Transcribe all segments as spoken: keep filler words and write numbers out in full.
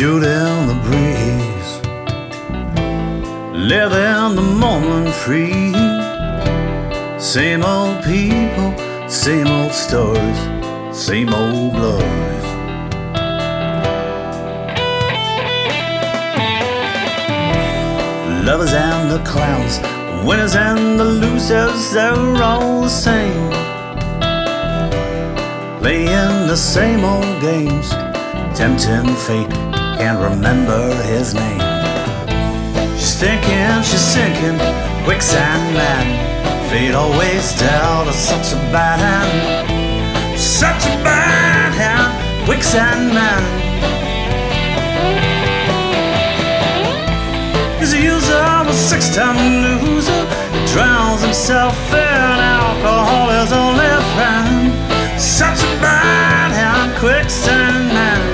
shooting the breeze, living the moment free. Same old people, same old stories, same old glories. Lovers and the clowns, winners and the losers, they're all the same, playing the same old games, tempting fate, can't remember his name. She's thinking, she's sinking, quicksand man. Fate always dealt us such a bad hand, such a bad hand, quicksand man. He's a user of a six-time loser, he drowns himself in alcohol, his only friend. Such a bad hand, quicksand man.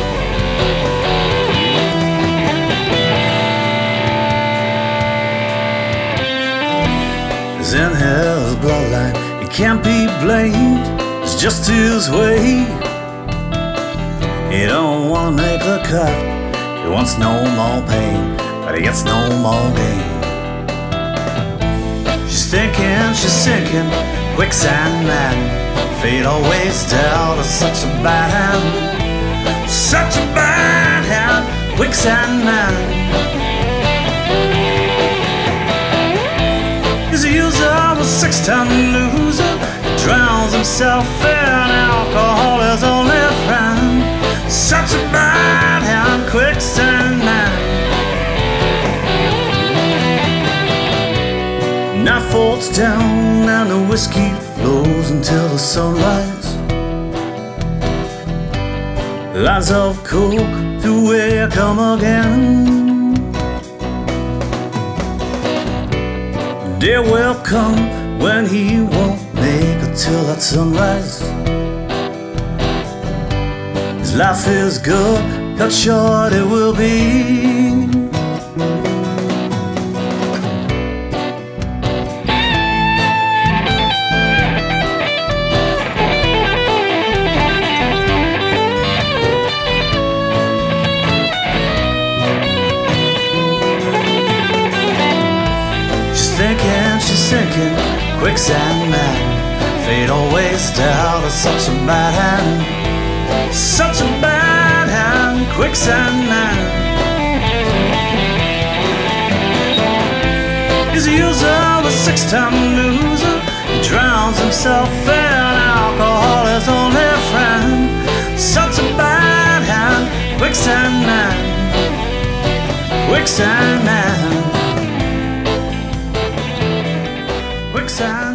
It's in his bloodline, he can't be blamed, it's just his way. He don't wanna make the cut, he wants no more pain, but he gets no more gain. She's thinking, she's sinking, quicksand man. Fate always dealt us such a bad hand, such a bad hand, quicksand man. He's a user of a six-time loser, he drowns himself in alcohol, his only friend. Such a bad hand, quicksand man. Night falls down and the whiskey flows until the sunrise. Lines of coke through where come again. Day will come when he won't make it till that sunrise. His life is good, cut short it will be. Thinking, she's sinking, quicksand man. Fate always dealt us such a bad hand, such a bad hand, quicksand man. He's a user of a six-time loser, he drowns himself in alcohol, his only friend. Such a bad hand, quicksand man, quicksand man. Quicksand.